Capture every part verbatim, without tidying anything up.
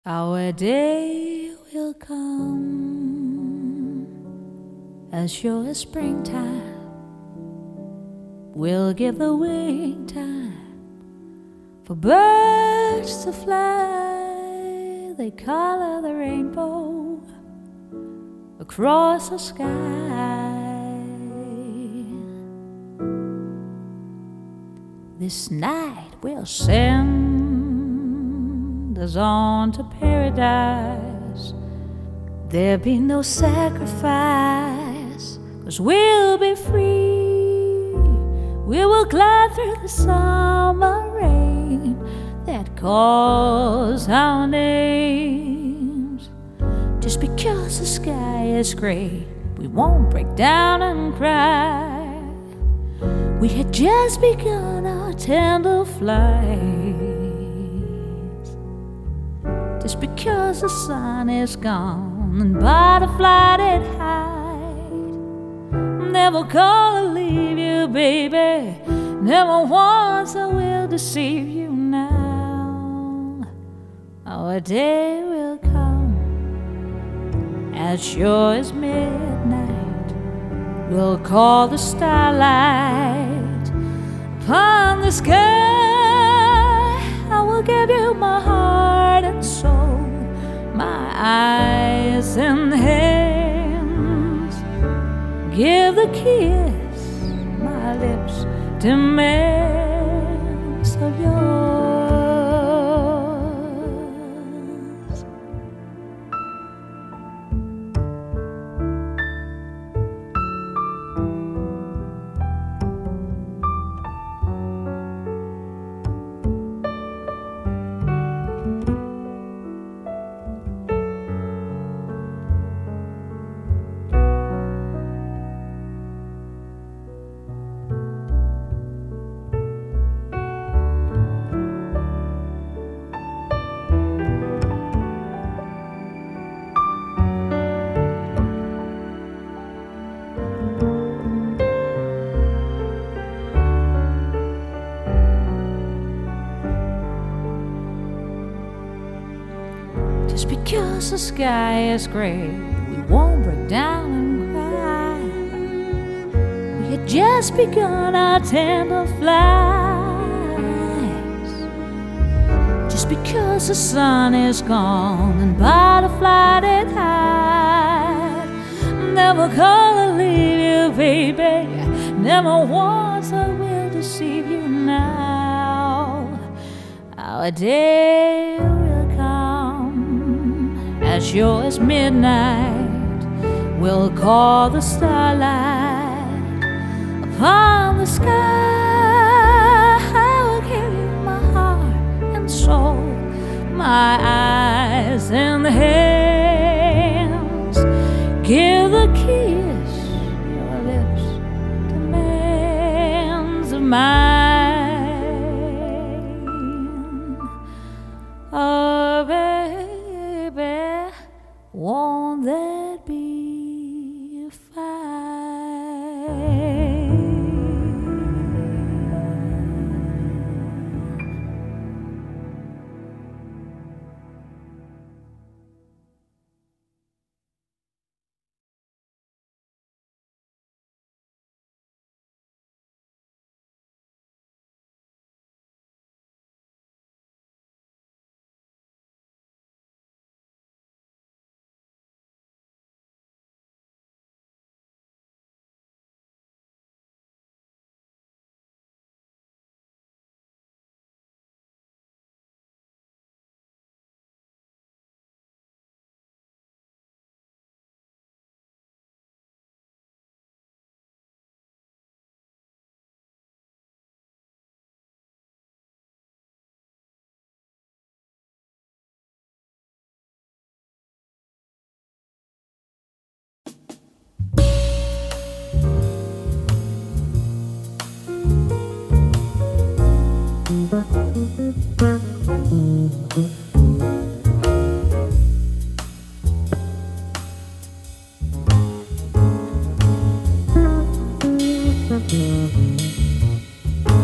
Our day will come as sure as springtime. We'll give the wing time for birds to fly. They color the rainbow across the sky. This night we'll send us on to paradise. There'll be no sacrifice, 'cause we'll be free. We will glide through the summer rain that calls our names. Just because the sky is gray, we won't break down and cry. We had just begun our tender flight. Just because the sun is gone and butterfly did hide. Never gonna leave you, baby. Never once I will deceive you now. Our day will come as sure as midnight. We'll call the starlight upon the sky. I will give you my heart and soul, my eyes and hands. Give the kiss, my lips, demands of yours. Just because the sky is gray, we won't break down and cry. We had just begun our tender flights. Just because the sun is gone and butterfly did hide. Never gonna leave you, baby. Never once I will deceive you now. Our day will come as sure as midnight. We'll call the starlight upon the sky. I will give you my heart and soul, my eyes and hands. Give the kiss, your lips, demands of mine. Oh, baby, won't that be fine?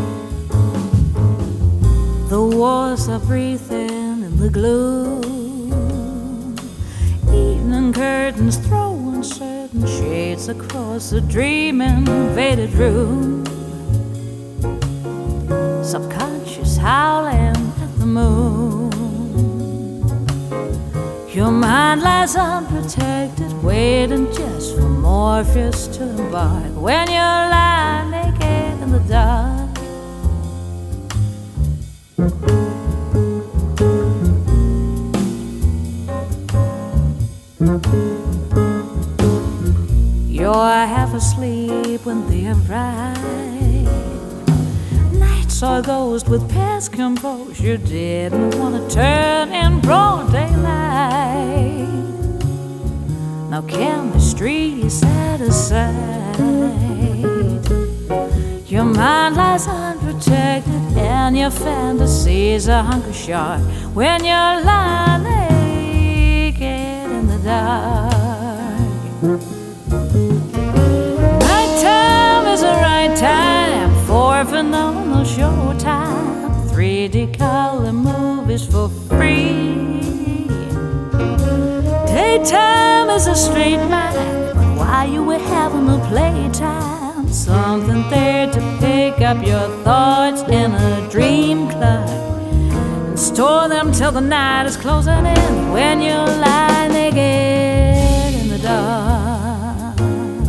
The walls are breathing in the gloom. gaze across the dreaming invaded room, subconscious howling at the moon. Your mind lies unprotected, waiting just for Morpheus to embark. When you lie naked in the dark, you're half asleep when they arrive. Nights are ghost with past composure, didn't want to turn in broad daylight. Now chemistry is set aside. Your mind lies unprotected and your fantasies are hunger sharp when you're lying naked in the dark. Nighttime is the right time for phenomenal showtime. three D color movies for free. Daytime is a straight mind, but while you were having a playtime, something there to pick up your thoughts in a dream club and store them till the night is closing in. When you lie naked in the dark,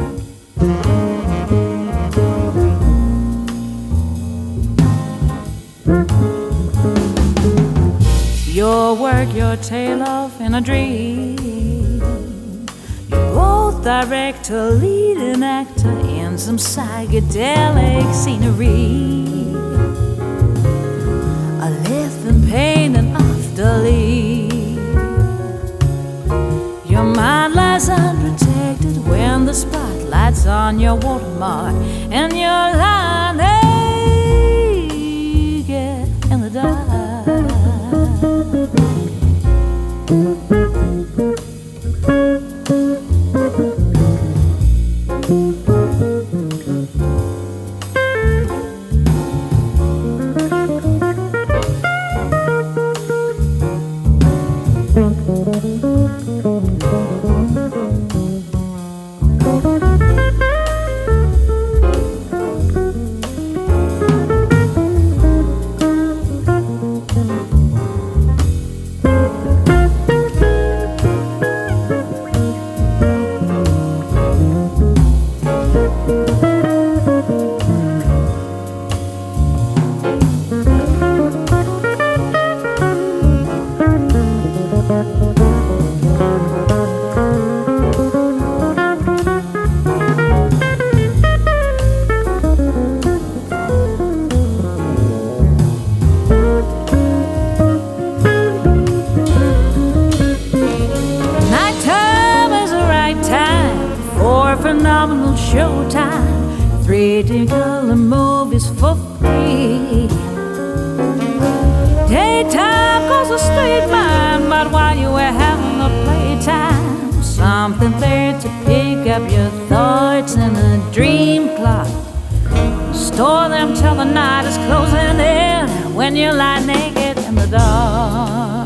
you'll work your tail off in a dream. You're both director, leading actor in some psychedelic scenery. A living painting off the leaf. Your mind lies unprotected when the spotlight's on your watermark and you're lying naked in the dark. Phenomenal showtime, three D color movies for free. Daytime goes a straight mind, but while you were having a playtime, something there to pick up your thoughts in a dream clock. Store them till the night is closing in. When you lie naked in the dark,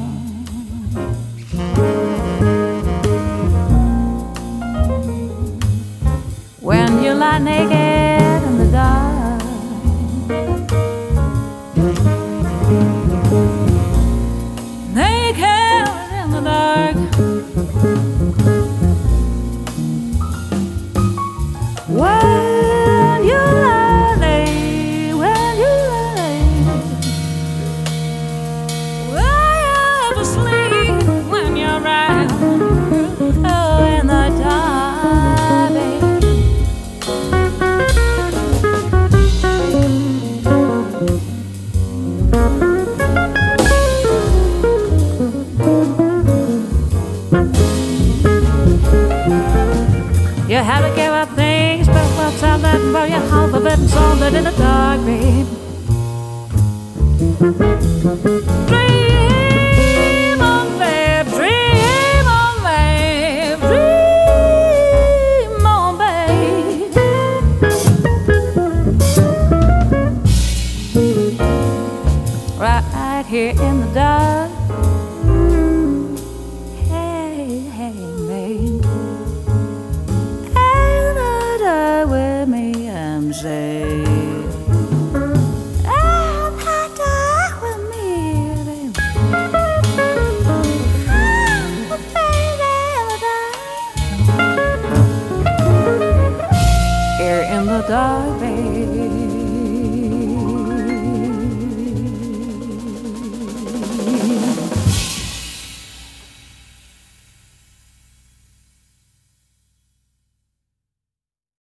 when you lie naked in the dark, naked in the dark. When you lie naked, when you lie naked, will you ever sleep when you're right? Oh, in the dark, baby. You had to give up things, but what's out there for your heart of it and sold it in the dark, babe. Dream on, babe, dream on, babe, dream on, babe. Right here in the dark. Hey, hey, babe. Hey. Out that dark with me, baby. Oh, baby, here in the dark, baby.